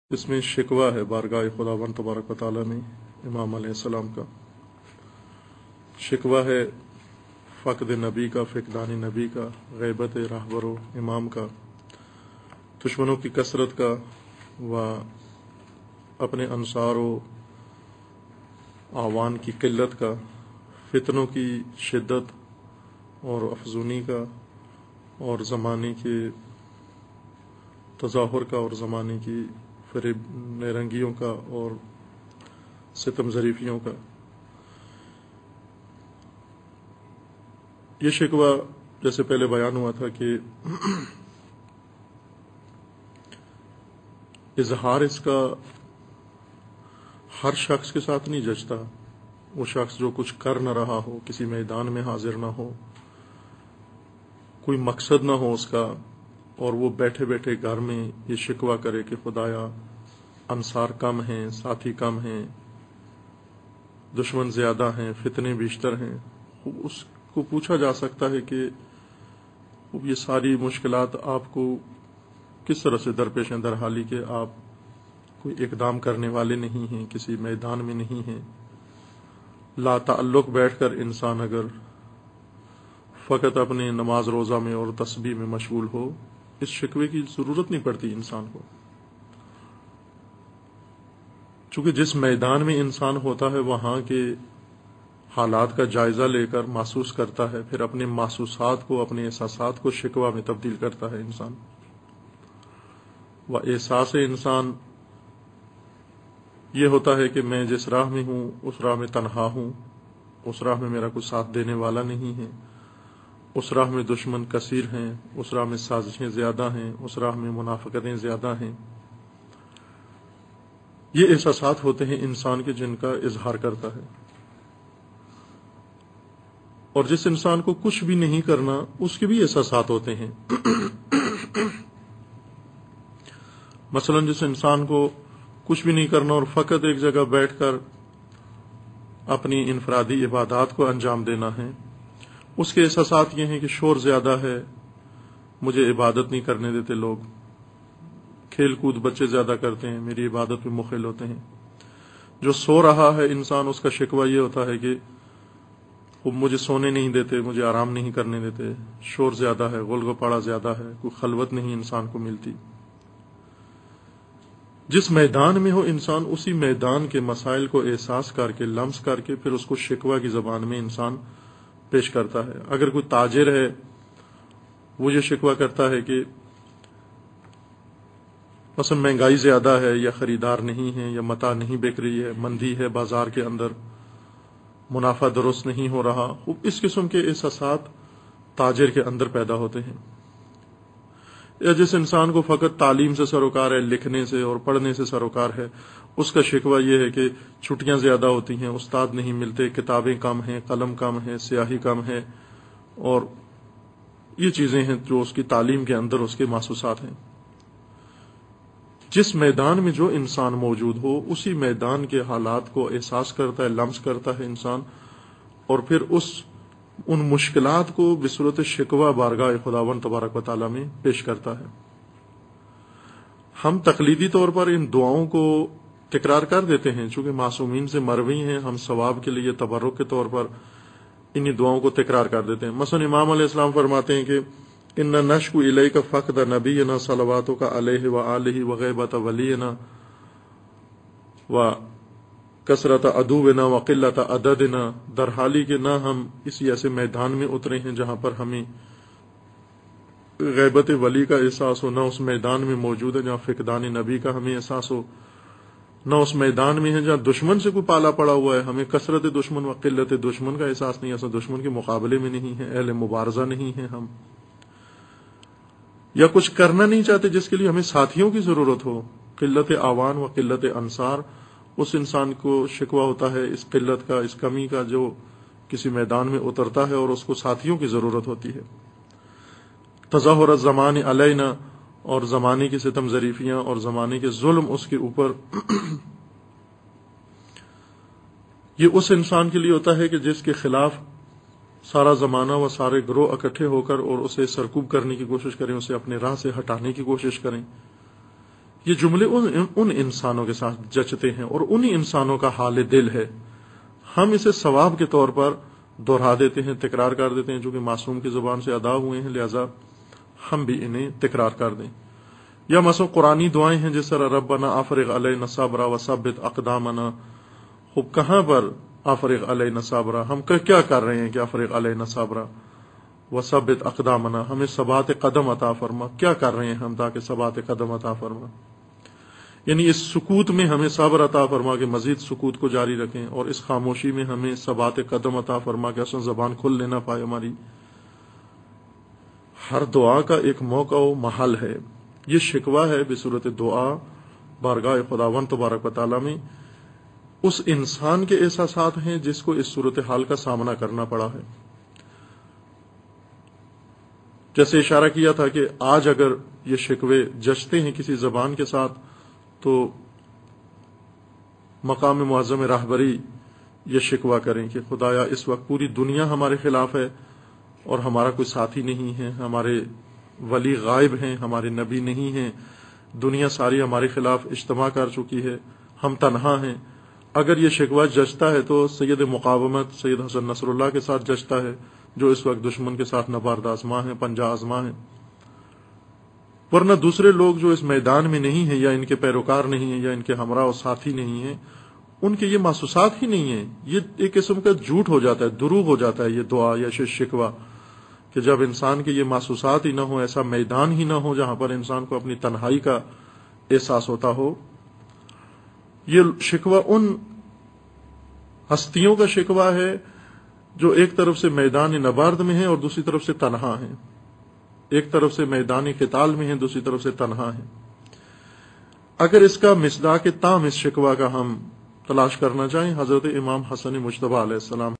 اس میں شکوہ ہے بارگاہ خداوند تبارک و تعالیٰ میں امام علیہ السلام کا شکوہ ہے، فقد نبی کا، فقدان نبی کا، غیبت رہبر و امام کا، دشمنوں کی کثرت کا، و اپنے انصار و اعوان کی قلت کا، فتنوں کی شدت اور افزونی کا، اور زمانے کے تظاہر کا، اور زمانے کی فریب نیرنگیوں کا اور ستم ظریفیوں کا۔ یہ شکوہ جیسے پہلے بیان ہوا تھا کہ اظہار اس کا ہر شخص کے ساتھ نہیں جچتا۔ وہ شخص جو کچھ کر نہ رہا ہو، کسی میدان میں حاضر نہ ہو، کوئی مقصد نہ ہو اس کا، اور وہ بیٹھے بیٹھے گھر میں یہ شکوہ کرے کہ خدایا انصار کم ہیں، ساتھی کم ہیں، دشمن زیادہ ہیں، فتنے بیشتر ہیں، اس کو پوچھا جا سکتا ہے کہ یہ ساری مشکلات آپ کو کس طرح سے درپیش ہیں، درحالی کہ آپ کوئی اقدام کرنے والے نہیں ہیں، کسی میدان میں نہیں ہیں۔ لا تعلق بیٹھ کر انسان اگر فقط اپنے نماز روزہ میں اور تسبیح میں مشغول ہو، اس شکوے کی ضرورت نہیں پڑتی انسان کو، چونکہ جس میدان میں انسان ہوتا ہے وہاں کے حالات کا جائزہ لے کر محسوس کرتا ہے، پھر اپنے محسوسات کو، اپنے احساسات کو شکوہ میں تبدیل کرتا ہے انسان۔ وہ احساس انسان یہ ہوتا ہے کہ میں جس راہ میں ہوں اس راہ میں تنہا ہوں، اس راہ میں میرا کوئی ساتھ دینے والا نہیں ہے، اس راہ میں دشمن کثیر ہیں، اس راہ میں سازشیں زیادہ ہیں، اس راہ میں منافقتیں زیادہ ہیں۔ یہ احساسات ہوتے ہیں انسان کے جن کا اظہار کرتا ہے، اور جس انسان کو کچھ بھی نہیں کرنا اس کے بھی احساسات ہوتے ہیں۔ مثلا جس انسان کو کچھ بھی نہیں کرنا اور فقط ایک جگہ بیٹھ کر اپنی انفرادی عبادات کو انجام دینا ہے، اس کے احساسات یہ ہیں کہ شور زیادہ ہے، مجھے عبادت نہیں کرنے دیتے لوگ، کھیل کود بچے زیادہ کرتے ہیں، میری عبادت میں مخل ہوتے ہیں۔ جو سو رہا ہے انسان، اس کا شکوہ یہ ہوتا ہے کہ وہ مجھے سونے نہیں دیتے، مجھے آرام نہیں کرنے دیتے، شور زیادہ ہے، غل گپاڑا زیادہ ہے، کوئی خلوت نہیں انسان کو ملتی۔ جس میدان میں ہو انسان، اسی میدان کے مسائل کو احساس کر کے، لمس کر کے، پھر اس کو شکوہ کی زبان میں انسان پیش کرتا ہے۔ اگر کوئی تاجر ہے، وہ یہ شکوہ کرتا ہے کہ مثلا مہنگائی زیادہ ہے، یا خریدار نہیں ہے، یا متاع نہیں بک رہی ہے، مندی ہے بازار کے اندر، منافع درست نہیں ہو رہا، اس قسم کے احساسات تاجر کے اندر پیدا ہوتے ہیں۔ یا جس انسان کو فقط تعلیم سے سروکار ہے، لکھنے سے اور پڑھنے سے سروکار ہے، اس کا شکوہ یہ ہے کہ چھٹیاں زیادہ ہوتی ہیں، استاد نہیں ملتے، کتابیں کم ہیں، قلم کم ہے، سیاہی کم ہے، اور یہ چیزیں ہیں جو اس کی تعلیم کے اندر اس کے محسوسات ہیں۔ جس میدان میں جو انسان موجود ہو، اسی میدان کے حالات کو احساس کرتا ہے، لمس کرتا ہے انسان، اور پھر ان مشکلات کو بصورت شکوہ بارگاہ خداوند تبارک و تعالیٰ میں پیش کرتا ہے۔ ہم تقلیدی طور پر ان دعاؤں کو تکرار کر دیتے ہیں، چونکہ معصومین سے مروی ہیں، ہم ثواب کے لیے تبرک کے طور پر انہی دعاؤں کو تکرار کر دیتے ہیں۔ مثلا امام علیہ السلام فرماتے ہیں کہ ان نشکو الیک فقد نبینا صلواتک علیہ وآلہ وغیبت ولینا و کثرت عدونا وقلت عددنا، در حالی کہ نہ ہم اسی ایسے میدان میں اترے ہیں جہاں پر ہمیں غیبت ولی کا احساس ہو، نہ اس میدان میں موجود ہے جہاں فقدان نبی کا ہمیں احساس ہو، نہ اس میدان میں ہے جہاں دشمن سے کوئی پالا پڑا ہوا ہے، ہمیں کثرت دشمن و قلت دشمن کا احساس نہیں، اصلا دشمن کے مقابلے میں نہیں ہے، اہل مبارزہ نہیں ہے ہم، یا کچھ کرنا نہیں چاہتے جس کے لیے ہمیں ساتھیوں کی ضرورت ہو، قلت اعوان و قلت انصار، اس انسان کو شکوہ ہوتا ہے اس قلت کا، اس کمی کا، جو کسی میدان میں اترتا ہے اور اس کو ساتھیوں کی ضرورت ہوتی ہے۔ تظاہر الزمان علینا، اور زمانے کی ستم ظریفیاں اور زمانے کے ظلم اس کے اوپر، یہ اس انسان کے لیے ہوتا ہے کہ جس کے خلاف سارا زمانہ و سارے گروہ اکٹھے ہو کر اور اسے سرکوب کرنے کی کوشش کریں، اسے اپنے راہ سے ہٹانے کی کوشش کریں۔ یہ جملے ان انسانوں کے ساتھ جچتے ہیں اور انہی انسانوں کا حال دل ہے. ہم اسے ثواب کے طور پر دہرا دیتے ہیں، تکرار کر دیتے ہیں، جو کہ معصوم کی زبان سے ادا ہوئے ہیں، لہذا ہم بھی انہیں تکرار کر دیں. یا مثلا قرآنی دعائیں ہیں جس طرح ربنا افرغ علینا صبرا وثبت اقدامنا. خوب کہاں پر افرغ علینا صبرا؟ ہم کیا کر رہے ہیں کہ افرغ علینا صبرا وثبت اقدامنا، ہمیں ثبات قدم عطا فرما. کیا کر رہے ہیں ہم تاکہ ثبات قدم عطا فرما؟ یعنی اس سکوت میں ہمیں صبر عطا فرما کہ مزید سکوت کو جاری رکھیں، اور اس خاموشی میں ہمیں ثبات قدم عطا فرما کہ اصلا زبان کھل لینا پائے ہماری. ہر دعا کا ایک موقع و محل ہے. یہ شکوہ ہے بصورت دعا بارگاہ خداوند تبارک و تعالیٰ میں اس انسان کے احساسات ہیں جس کو اس صورتحال کا سامنا کرنا پڑا ہے. جیسے اشارہ کیا تھا کہ آج اگر یہ شکوے جچتے ہیں کسی زبان کے ساتھ تو مقام معظم راہبری یہ شکوہ کریں کہ خدایا اس وقت پوری دنیا ہمارے خلاف ہے اور ہمارا کوئی ساتھی نہیں ہے، ہمارے ولی غائب ہیں، ہمارے نبی نہیں ہیں، دنیا ساری ہمارے خلاف اجتماع کر چکی ہے، ہم تنہا ہیں. اگر یہ شکوہ جچتا ہے تو سید مقاومت سید حسن نصر اللہ کے ساتھ جچتا ہے جو اس وقت دشمن کے ساتھ نبرد آزما ہیں، پنجہ آزما ہیں. ورنہ دوسرے لوگ جو اس میدان میں نہیں ہیں یا ان کے پیروکار نہیں ہیں یا ان کے ہمراہ اور ساتھی نہیں ہیں، ان کے یہ محسوسات ہی نہیں ہیں. یہ ایک قسم کا جھوٹ ہو جاتا ہے، دروغ ہو جاتا ہے یہ دعا یا شکوہ کہ جب انسان کے یہ محسوسات ہی نہ ہو، ایسا میدان ہی نہ ہو جہاں پر انسان کو اپنی تنہائی کا احساس ہوتا ہو. یہ شکوہ ان ہستیوں کا شکوہ ہے جو ایک طرف سے میدان نبرد میں ہیں اور دوسری طرف سے تنہا ہیں، ایک طرف سے میدان قتال میں ہیں، دوسری طرف سے تنہا ہیں. اگر اس کا مصداق تام اس شکوہ کا ہم تلاش کرنا چاہیں، حضرت امام حسن مجتبیٰ علیہ السلام